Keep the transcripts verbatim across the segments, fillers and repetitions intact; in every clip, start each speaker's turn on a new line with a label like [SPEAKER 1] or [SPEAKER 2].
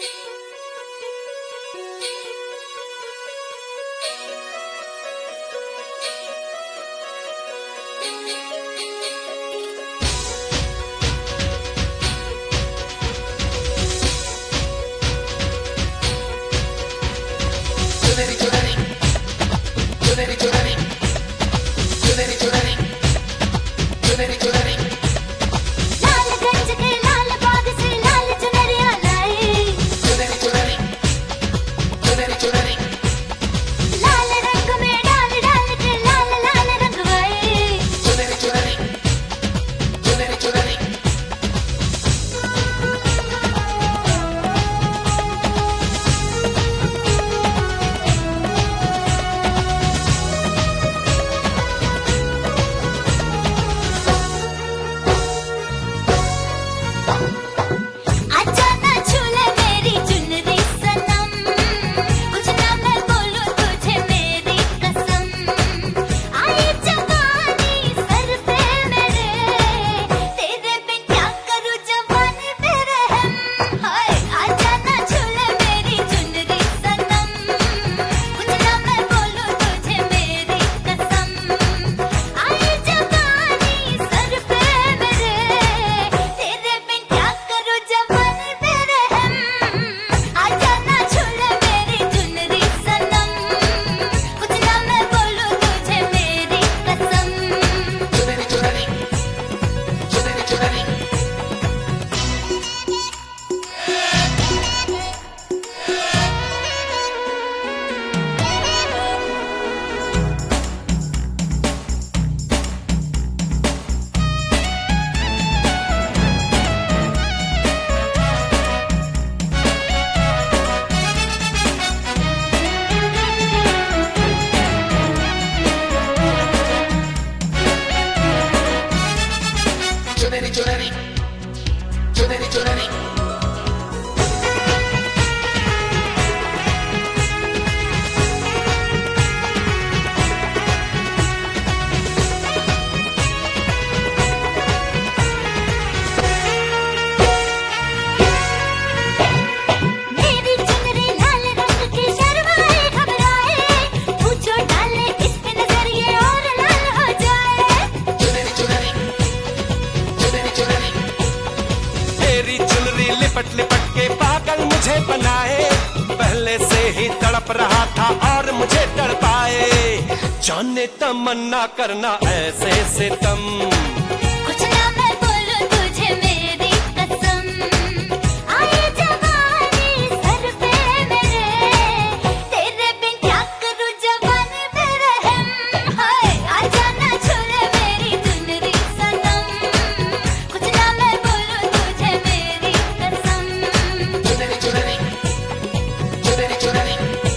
[SPEAKER 1] लिपट लिपट के पागल मुझे बनाए, पहले से ही तड़प रहा था और मुझे तड़पाए। जाने तमन्ना करना ऐसे सितम,
[SPEAKER 2] कुछ ना मैं बोलूं तुझे मेरी कसम। आए जवानी सर पे मेरे, तेरे बिन क्या करूं जवानी पे रहम। हाय आजा ना छोड़े मेरी चुनरी सनम, कुछ ना मैं बोलूं तुझे मेरी कसम।
[SPEAKER 3] चुनरी चुनरी चुनरी चुनरी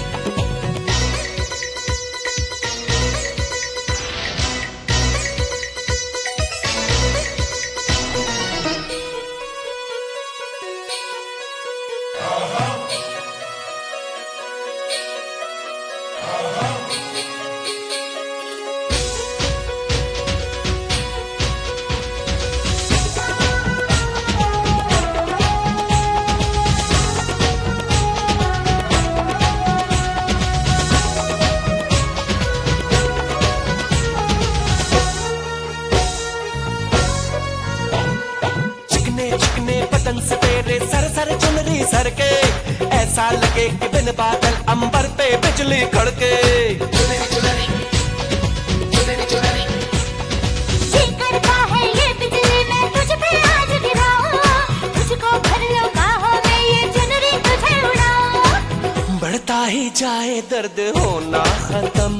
[SPEAKER 1] बदन से तेरे सर सर चुनरी सर के, ऐसा लगे कि बिन बादल अंबर पे बिजली खड़के।
[SPEAKER 3] चुनरी चुनरी चुनरी चुनरी
[SPEAKER 2] जी करता है ये बिजली मैं तुझ पे आज गिराऊं, तुझको भर लो बाहों में ये चुनरी तुझे उड़ाऊं।
[SPEAKER 1] बढ़ता ही जाए दर्द होना खत्म,